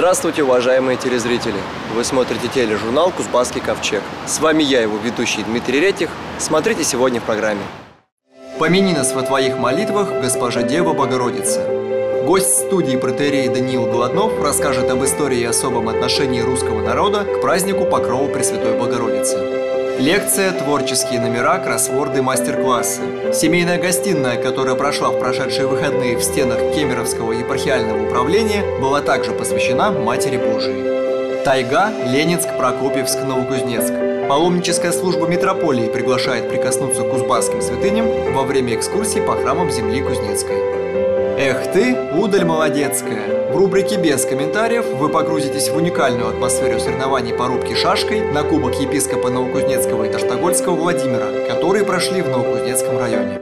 Здравствуйте, уважаемые телезрители! Вы смотрите тележурнал «Кузбасский ковчег». С вами я, его ведущий Дмитрий Ретих. Смотрите сегодня в программе. Помяни нас во твоих молитвах, Госпожа Дева Богородица. Гость студии протоиерей Даниил Голоднов расскажет об истории и особом отношении русского народа к празднику Покрова Пресвятой Богородицы. Лекция, творческие номера, кроссворды, мастер-классы. Семейная гостиная, которая прошла в прошедшие выходные в стенах Кемеровского епархиального управления, была также посвящена Матери Божией. Тайга, Ленинск, Прокопьевск, Новокузнецк. Паломническая служба митрополии приглашает прикоснуться к кузбасским святыням во время экскурсии по храмам земли Кузнецкой. Эх ты, удаль молодецкая! В рубрике «Без комментариев» вы погрузитесь в уникальную атмосферу соревнований по рубке шашкой на Кубок епископа Новокузнецкого и Таштагольского Владимира, которые прошли в Новокузнецком районе.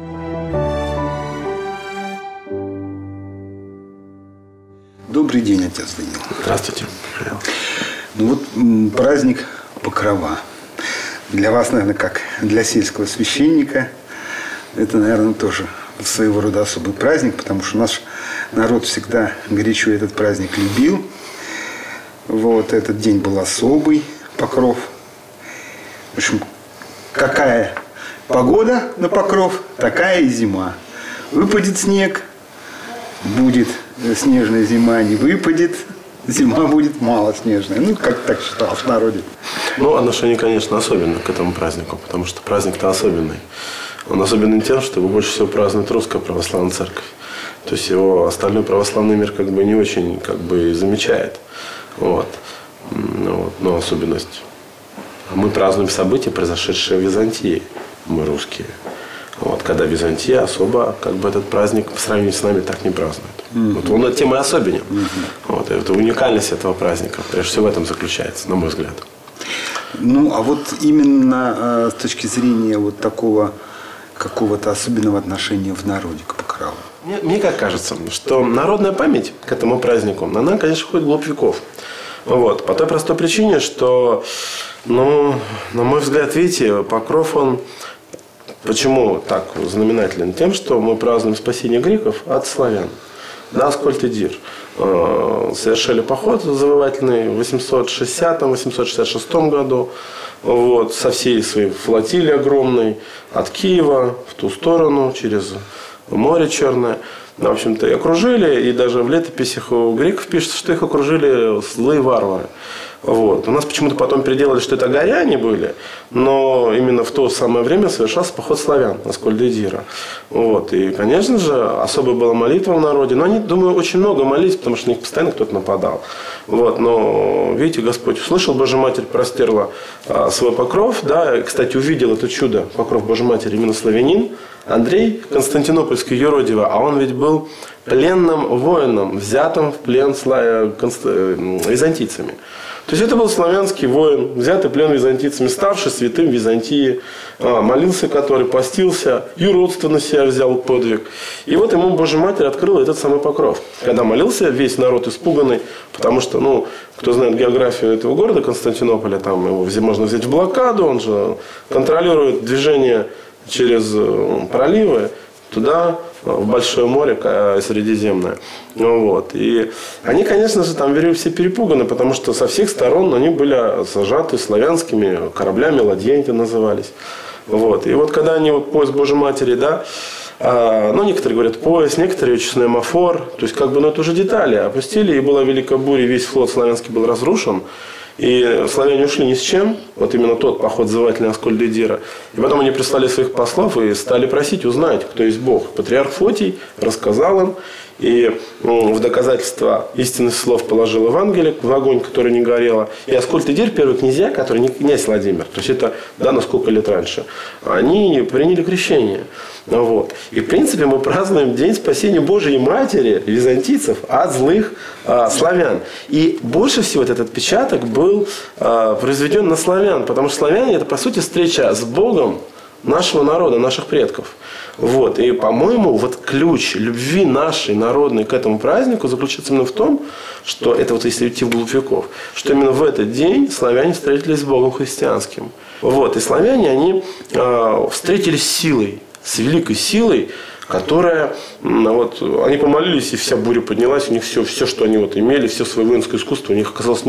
Добрый день, отец Даниил. Здравствуйте. Ну вот праздник Покрова. Для вас, наверное, как для сельского священника, это, наверное, тоже своего рода особый праздник, потому что наш народ всегда горячо этот праздник любил. Вот этот день был особый, Покров. В общем, какая погода на Покров, такая и зима. Выпадет снег, будет снежная зима, не выпадет, зима будет мало снежная. Ну, как так считалось в народе. Ну, отношение, конечно, особенно к этому празднику, потому что праздник-то особенный. Он особенный тем, что его больше всего празднует Русская Православная Церковь. То есть его остальной православный мир как бы не очень как бы замечает. Вот. Но особенность. Мы празднуем события, произошедшие в Византии. Мы русские. Вот. Когда Византия особо как бы этот праздник по сравнению с нами так не празднует. Вот он тем и особенен. Вот. И это уникальность этого праздника, прежде всего, в этом заключается, на мой взгляд. Ну, а вот именно с точки зрения вот такого какого-то особенного отношения в народе к Покрову. Мне как кажется, что народная память к этому празднику, она, конечно, ходит глубь веков. Вот. По той простой причине, что, на мой взгляд, видите, Покров, он почему так знаменателен? Тем, что мы празднуем спасение греков от славян. Да, Аскольд и Дир совершили поход завоевательный в 860-866 году. Вот, со всей своей флотилией огромной от Киева в ту сторону, через море Черное. В общем-то, и окружили, и даже в летописях у греков пишется, что их окружили злые варвары. Вот. У нас почему-то потом переделали, что это горяне были, но именно в то самое время совершался поход славян, Аскольда и Дира. Вот. И, конечно же, особая была молитва в народе, но они, думаю, очень много молились, потому что на них постоянно кто-то нападал. Вот. Но, видите, Господь услышал, Божья Матерь простерла свой покров, да, и, кстати, увидел это чудо, покров Божьей Матери, именно славянин, Андрей Константинопольский юродивый, а он ведь был пленным воином, взятым в плен византийцами. То есть это был славянский воин, взятый в плен византийцами, ставший святым в Византии, молился который, постился, юродство на себя взял подвиг. И вот ему Божья Матерь открыла этот самый покров. Когда молился, весь народ испуганный, потому что, кто знает географию этого города, Константинополя, там его можно взять в блокаду, он же контролирует движение через проливы туда, в Большое море Средиземное. Вот. И они, конечно же, там все перепуганы, потому что со всех сторон они были зажаты славянскими кораблями, ладьи назывались. Вот. И вот когда они, пояс Божьей Матери, да, некоторые говорят пояс, некоторые честный амафор, то есть это уже детали, опустили, и была великая буря, весь флот славянский был разрушен. И славяне ушли ни с чем, вот именно тот поход завоевательный Аскольда и Дира. И потом они прислали своих послов и стали просить узнать, кто есть Бог. Патриарх Фотий рассказал им, и в доказательство истинных слов положил Евангелие в огонь, который не горело. И Аскольд и Дир, первые князья, которые не князь Владимир, то есть это, на сколько лет раньше, они приняли крещение. Вот. И в принципе мы празднуем День спасения Божией Матери, византийцев, от злых славян. И больше всего этот отпечаток был произведен на славян, потому что славяне это по сути встреча с Богом нашего народа, наших предков. Вот. И, по-моему, ключ любви нашей народной к этому празднику заключается именно в том, что это если идти вглубь веков, что именно в этот день славяне встретились с Богом христианским. Вот. И славяне, они встретились с силой, с великой силой, которая, вот, они помолились, и вся буря поднялась, у них все, что они вот имели, все свое воинское искусство, у них оказалось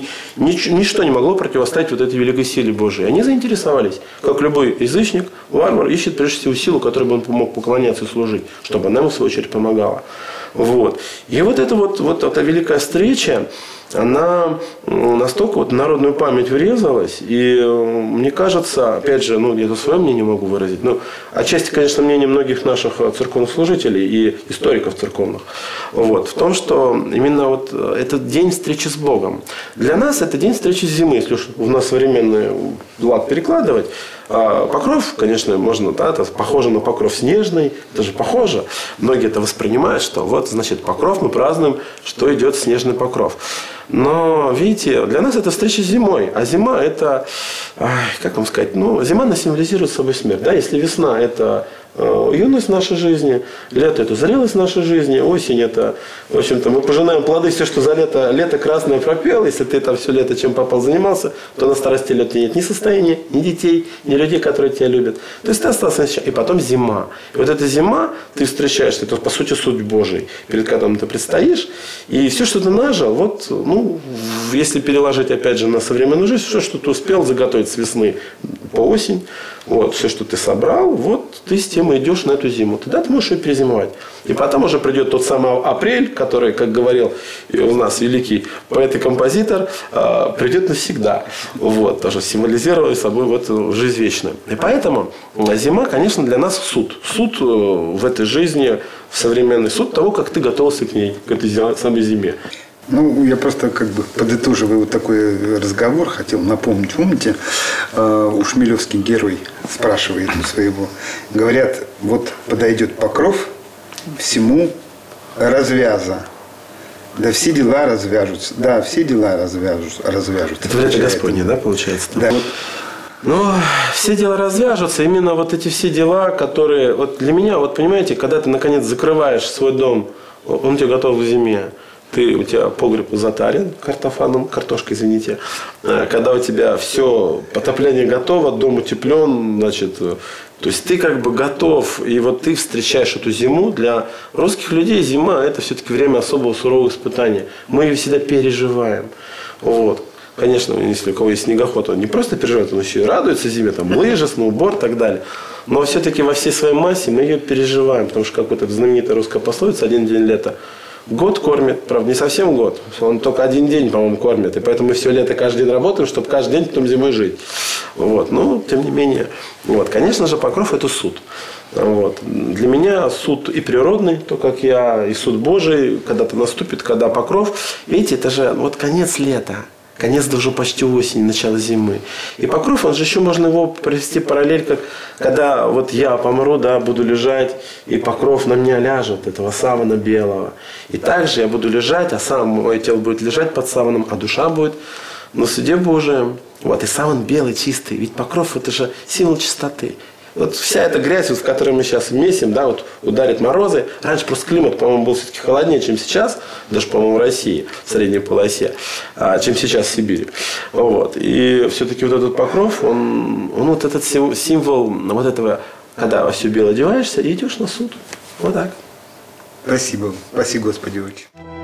ничто не могло противостоять вот этой великой силе Божией. Они заинтересовались, как любой язычник, варвар ищет прежде всего силу, которой бы он мог поклоняться и служить, чтобы она ему в свою очередь помогала. Вот. И вот эта великая встреча, она настолько в народную память врезалась, и мне кажется, опять же, я тут свое мнение могу выразить, отчасти, конечно, мнение многих наших церковных служителей и историков церковных, в том, что именно вот этот день встречи с Богом. Для нас это день встречи с зимой, если уж у нас современный лад перекладывать. Покров, конечно, можно, это похоже на покров снежный, это же похоже. Многие это воспринимают, что значит, покров мы празднуем, что идет снежный покров. Но, видите, для нас это встреча с зимой. А зима это, как вам сказать, зима она символизирует собой смерть. Да? Если весна это юность нашей жизни, лето это зрелость нашей жизни, осень это, в общем-то, мы пожинаем плоды, все, что за лето красное пропел. Если ты там все лето чем попал занимался, то на старости лет нет ни состояния, ни детей, ни людей, которые тебя любят. То есть ты остался еще. И потом зима. И вот эта зима, ты встречаешься, это по сути суд Божий, перед которым ты предстоишь. И все, что ты нажил, если переложить опять же на современную жизнь, все, что ты успел заготовить с весны по осень, все, что ты собрал, ты с тем идешь на эту зиму. Тогда ты можешь ее перезимовать. И потом уже придет тот самый апрель, который, как говорил у нас великий поэт и композитор, придет навсегда. Тоже символизируя собой жизнь вечную. И поэтому зима, конечно, для нас суд. Суд в этой жизни, в современный суд того, как ты готовился к ней, к этой самой зиме. Я просто подытоживая такой разговор, хотел напомнить. Помните, у Шмелевский герой спрашивает у своего, говорят, подойдет покров, всему развяза. Да все дела развяжутся. Да, все дела развяжутся. Это вряд ли Господне, да, получается? Да. Все дела развяжутся. Именно эти все дела, которые... для меня, понимаете, когда ты, наконец, закрываешь свой дом, он у тебя готов к зиме. У тебя погреб затарен картошкой, извините. Когда у тебя все, отопление готово, дом утеплен, то есть ты готов, и ты встречаешь эту зиму. Для русских людей зима – это все-таки время особого сурового испытания. Мы ее всегда переживаем. Конечно, если у кого есть снегоход, он не просто переживает, он еще и радуется зиме, лыжи, сноуборд и так далее. Но все-таки во всей своей массе мы ее переживаем, потому что, как знаменитая русская пословица «Один день лета». Год кормит, правда, не совсем год. Он только один день, по-моему, кормит. И поэтому мы все лето каждый день работаем, чтобы каждый день потом зимой жить. Но, тем не менее, конечно же, покров – это суд. Для меня суд и природный, то, как и суд Божий, когда-то наступит, когда покров. Видите, это же конец лета. Конец уже почти осень, начало зимы. И покров, он же еще можно его провести параллель, как когда я помру, буду лежать, и покров на меня ляжет, этого савана белого. И также я буду лежать, а мое тело будет лежать под саваном, а душа будет на суде Божием. И саван белый, чистый. Ведь покров – это же символ чистоты. Вся эта грязь, в которой мы сейчас месим, ударят морозы. Раньше просто климат, по-моему, был все-таки холоднее, чем сейчас, даже, по-моему, в России, в средней полосе, чем сейчас в Сибири. И все-таки этот покров, он этот символ этого, когда все бело одеваешься и идешь на суд. Так. Спасибо. Спасибо, Господи, очень.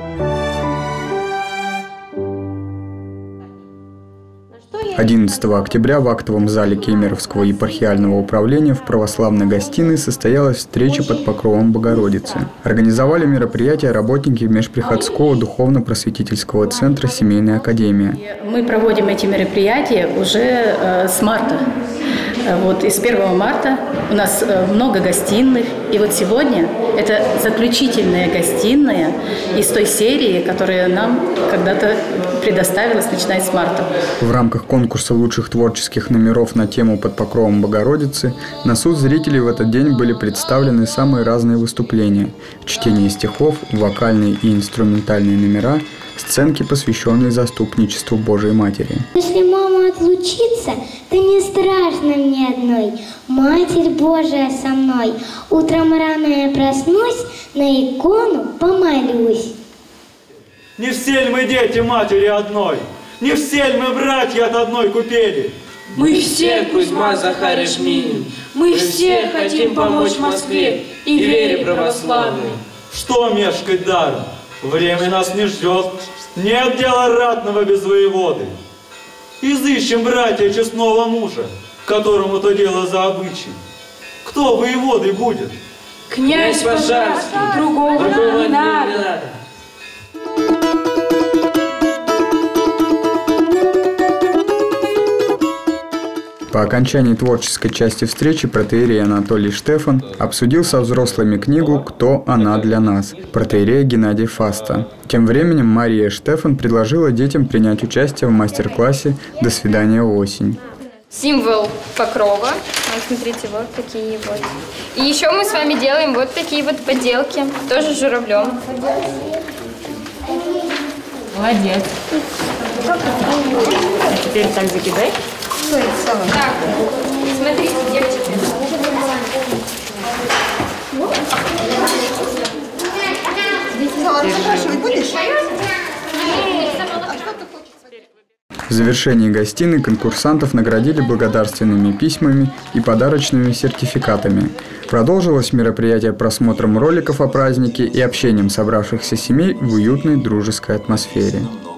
11 октября в актовом зале Кемеровского епархиального управления в православной гостиной состоялась встреча под покровом Богородицы. Организовали мероприятие работники Межприходского духовно-просветительского центра «Семейная академия». Мы проводим эти мероприятия уже с марта. И с 1 марта у нас много гостиных. И сегодня это заключительная гостиная из той серии, которая нам когда-то предоставилась, начиная с марта. В рамках конкурса лучших творческих номеров на тему «Под покровом Богородицы» на суд зрителей в этот день были представлены самые разные выступления: чтение стихов, вокальные и инструментальные номера, сценки, посвященные заступничеству Божией Матери. Если мама отлучится, то не страшно мне одной. Матерь Божия со мной. Утром рано я проснусь, на икону помолюсь. Не все ли мы дети матери одной? Не все ли мы братья от одной купели? Мы все, Кузьма, Захарий, Жминин, мы все хотим помочь Москве и вере православной. Что мешкать даром? Время нас не ждет. Нет дела ратного без воеводы. Изыщем, братья, честного мужа, которому то дело за обычай. Кто воеводой будет? Князь Пожарский, другого не надо. По окончании творческой части встречи протоиерей Анатолий Штефан обсудил со взрослыми книгу «Кто она для нас» протоиерея Геннадия Фаста. Тем временем Мария Штефан предложила детям принять участие в мастер-классе «До свидания, осень». Символ покрова. Вот, смотрите, вот такие вот. И еще мы с вами делаем вот такие вот поделки, тоже журавлем. Молодец. А теперь так закидай. Так, смотрите, девочки. В завершении гостиной конкурсантов наградили благодарственными письмами и подарочными сертификатами. Продолжилось мероприятие просмотром роликов о празднике и общением собравшихся семей в уютной дружеской атмосфере.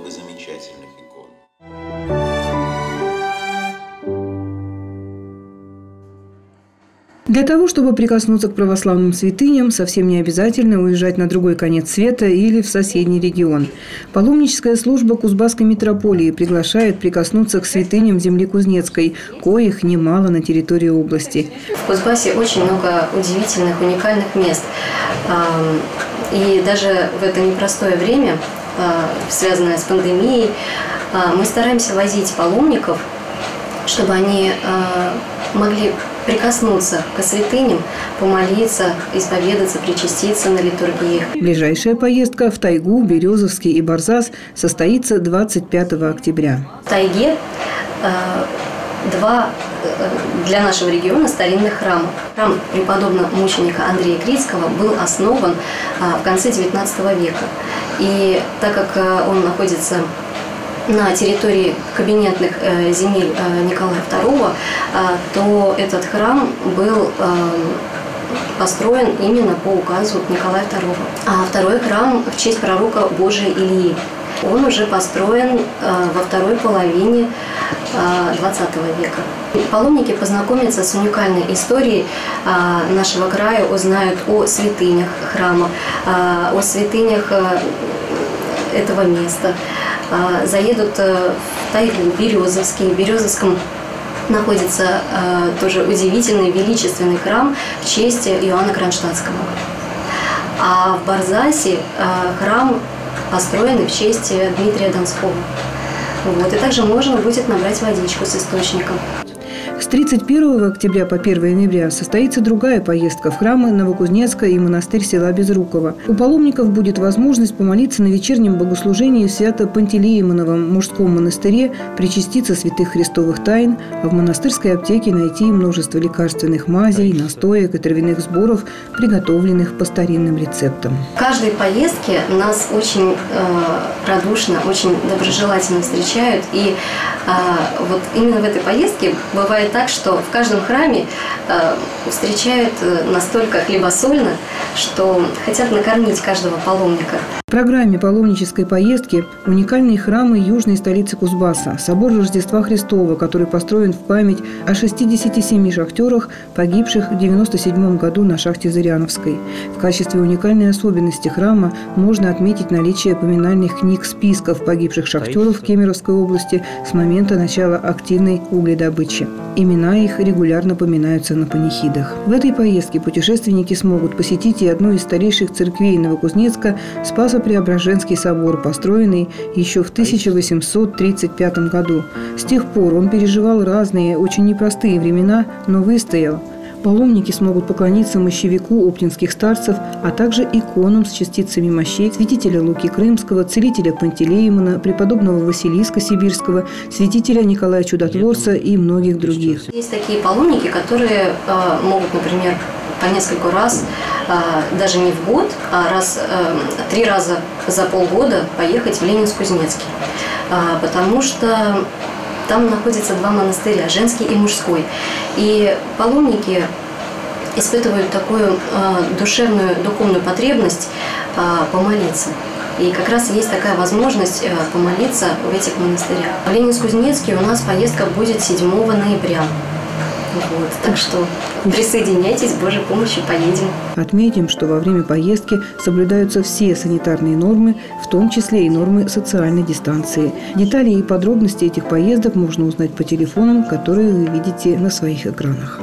Для того, чтобы прикоснуться к православным святыням, совсем не обязательно уезжать на другой конец света или в соседний регион. Паломническая служба Кузбасской митрополии приглашает прикоснуться к святыням земли Кузнецкой, коих немало на территории области. В Кузбассе очень много удивительных, уникальных мест. И даже в это непростое время, связанное с пандемией, мы стараемся возить паломников, чтобы они могли прикоснуться к святыням, помолиться, исповедаться, причаститься на литургиях. Ближайшая поездка в Тайгу, Березовский и Барзас состоится 25 октября. В Тайге два для нашего региона старинных храма. Храм преподобного мученика Андрея Критского был основан в конце XIX века. И так как он находится на территории кабинетных земель Николая II, то этот храм был построен именно по указу Николая II. А второй храм в честь пророка Божия Ильи. Он уже построен во второй половине XX века. Паломники познакомятся с уникальной историей нашего края, узнают о святынях храма, о святынях этого места. Заедут в Тайгу, Березовский. В Березовском находится тоже удивительный, величественный храм в честь Иоанна Кронштадтского. А в Барзасе храм построен в честь Дмитрия Донского. Вот. И также можно будет набрать водичку с источника. С 31 октября по 1 ноября состоится другая поездка в храмы Новокузнецка и монастырь села Безруково. У паломников будет возможность помолиться на вечернем богослужении в Свято-Пантелеимоновом мужском монастыре, причаститься святых христовых тайн, а в монастырской аптеке найти множество лекарственных мазей, настоек и травяных сборов, приготовленных по старинным рецептам. В каждой поездке нас очень радушно, очень доброжелательно встречают. И вот именно в этой поездке бывает так, что в каждом храме встречают настолько хлебосольно, что хотят накормить каждого паломника. В программе паломнической поездки уникальные храмы южной столицы Кузбасса, собор Рождества Христова, который построен в память о 67 шахтерах, погибших в 1997 году на шахте Зыряновской. В качестве уникальной особенности храма можно отметить наличие поминальных книг списков погибших шахтеров в Кемеровской области с момента начала активной угледобычи. Имена их регулярно поминаются на панихидах. В этой поездке путешественники смогут посетить и одну из старейших церквей Новокузнецка – Спасо-Преображенский собор, построенный еще в 1835 году. С тех пор он переживал разные, очень непростые времена, но выстоял. Паломники смогут поклониться мощевику оптинских старцев, а также иконам с частицами мощей святителя Луки Крымского, целителя Пантелеимона, преподобного Василиска Сибирского, святителя Николая Чудотворца и многих других. Есть такие паломники, которые могут, например, по нескольку раз, даже не в год, а 3 раза за полгода поехать в Ленинск-Кузнецкий. Потому что Там находятся два монастыря, женский и мужской. И паломники испытывают такую душевную, духовную потребность помолиться. И как раз есть такая возможность помолиться в этих монастырях. В Ленинск-Кузнецкий у нас поездка будет 7 ноября. Вот, так что присоединяйтесь, с Божьей помощью поедем. Отметим, что во время поездки соблюдаются все санитарные нормы, в том числе и нормы социальной дистанции. Детали и подробности этих поездок можно узнать по телефонам, которые вы видите на своих экранах.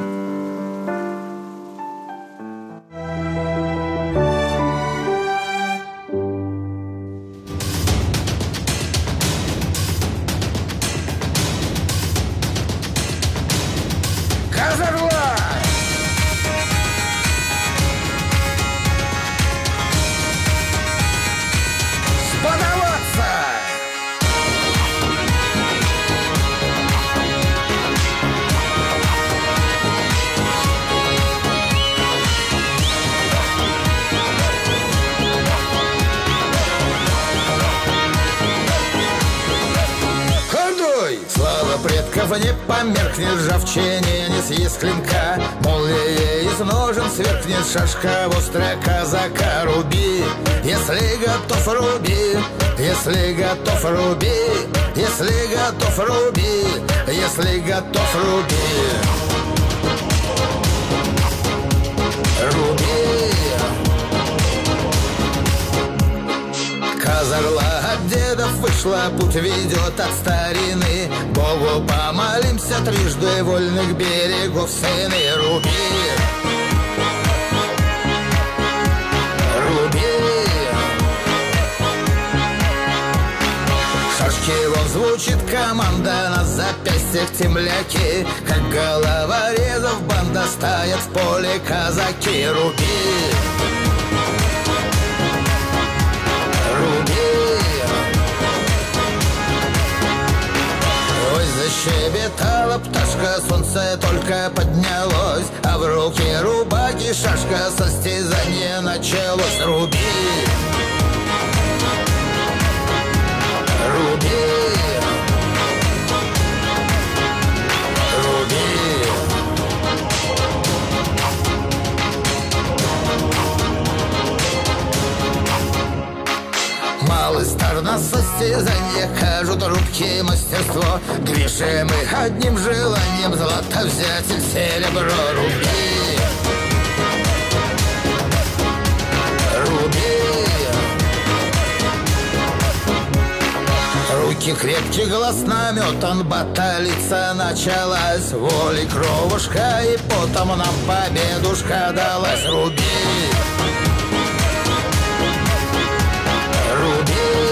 Предков не померкнет ржавчине, не съест клинка. Молния из ножен сверкнет шашка, острая казака руби. Если готов, руби, если готов, руби, если готов, руби, если готов, руби. Руби. Казарла от дедов вышла, путь ведет от старины. Богу помолимся трижды, вольных берегов сыны. Руби, руби. Шашки вон звучит команда, на запястьях темляки. Как головорезов банда, стоят в поле казаки. Руби, руби. Ой, защебетала пташка, солнце только поднялось, а в руке рубаки шашка, состязание началось. Руби, руби, руби. Малый стар на состязаниях, кажут руки мастерство. Движимы одним желанием, злато взять или серебро. Руби, руби. Руки крепкие, глаз наметан, баталица началась. Волей кровушка и потом нам победушка далась. Руби, руби.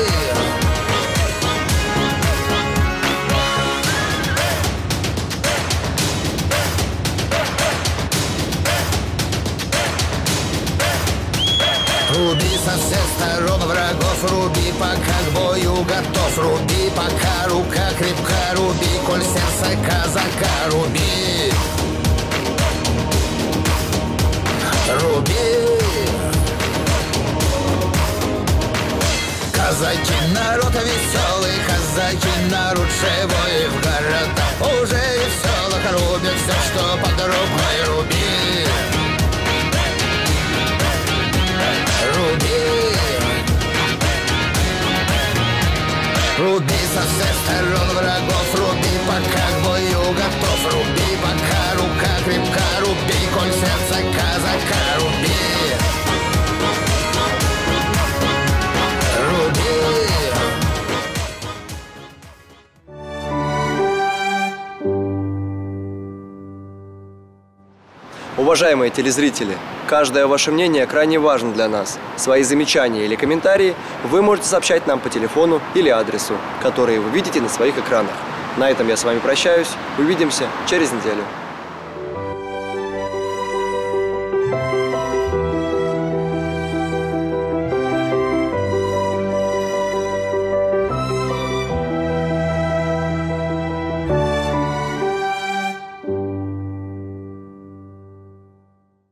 Руби со всех сторон врагов, руби, пока к бою готов. Руби, пока рука крепка, руби, коль сердце казака. Руби, руби. Казаки народ веселый, казаки народ живой. В городах уже и в селах рубят все, что под рукой. Руби, руби. Руби со всех сторон врагов, руби, пока к бою готов. Руби, пока рука крепка, руби, коль сердце казака. Руби, руби. Уважаемые телезрители, каждое ваше мнение крайне важно для нас. Свои замечания или комментарии вы можете сообщать нам по телефону или адресу, которые вы видите на своих экранах. На этом я с вами прощаюсь. Увидимся через неделю.